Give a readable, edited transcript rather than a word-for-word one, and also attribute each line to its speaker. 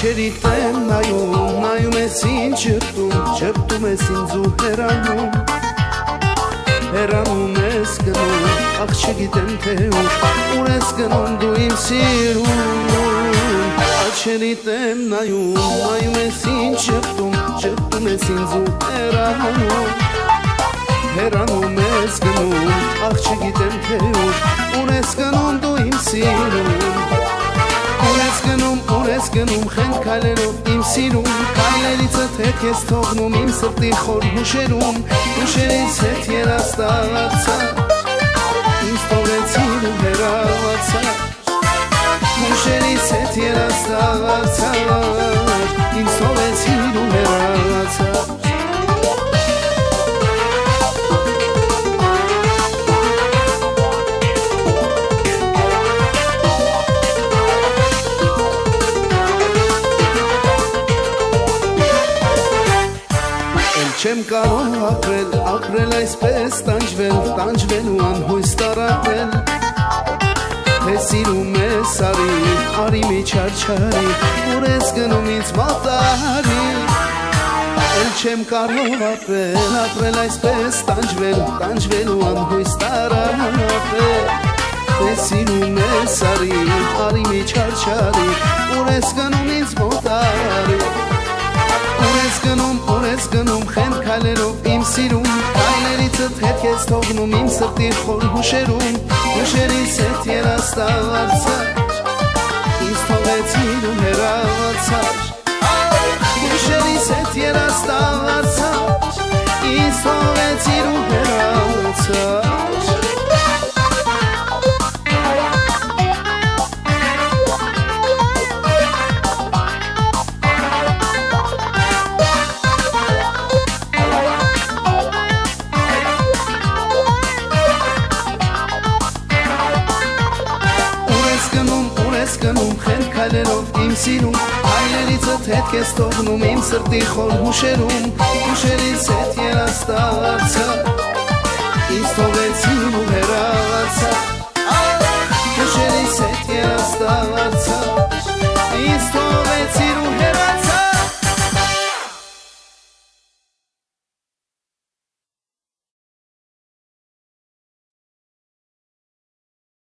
Speaker 1: Աչերիդ եմ նայում, նայում ես ինձ ջրտում, ջրտում ես ինձ ու հեռանում, հեռանում ես գնում, ախ չգիտեմ թե ուր ես գնում դու իմ սիրուն։ Աչերիդ եմ նայում, նայում ես ինձ ջրտում, ջրտում ես ինձ ու հեռանում, հեռանում ես գնում, ախ չգիտեմ թե ուր ես գնում դու իմ սիրուն։ Ուր ես գնում խենթ քայլերով իմ սիրուն, քայլերիցդ հետ ես թողնում իմ սրտի խոր հուշերում, հուշերից հետ երաստացար, ինձ թողեցիր ու հեռացար, հուշերից հետ երաստացար, ինձ թողեցիր ու հեռացար։ Չեմ կարող ապրել այսպես տանջվել ու անհույս տարապել, թե սիրում ես արի մի չարչարի, ուր ես գնում ինձ մոտարի։ Էլ չեմ կարող ապրել այսպես տանջվել ու անհույս տարապել, թե սիրում ես արի մի չարչարի, ուր ես գնում ինձ մոտարի։ Ուր ես գնում խենթ քայլերով իմ սիրուն, քայլերիցդ հետ ես թողնում իմ սրտի խոր հուշերում, հուշերից հետ երաստացար, ինձ թողեցիր ու հեռացար, հուշերից հետ երաստացար, ինձ թողեցիր ու հեռացար։ Խենթ քայլերով իմ սիրուն, քայլերիցդ հետ ես թողնում իմ սրտի խոր հուշերում, հուշերից հետ երաստացար, ինձ թողեցիր ու հեռացար,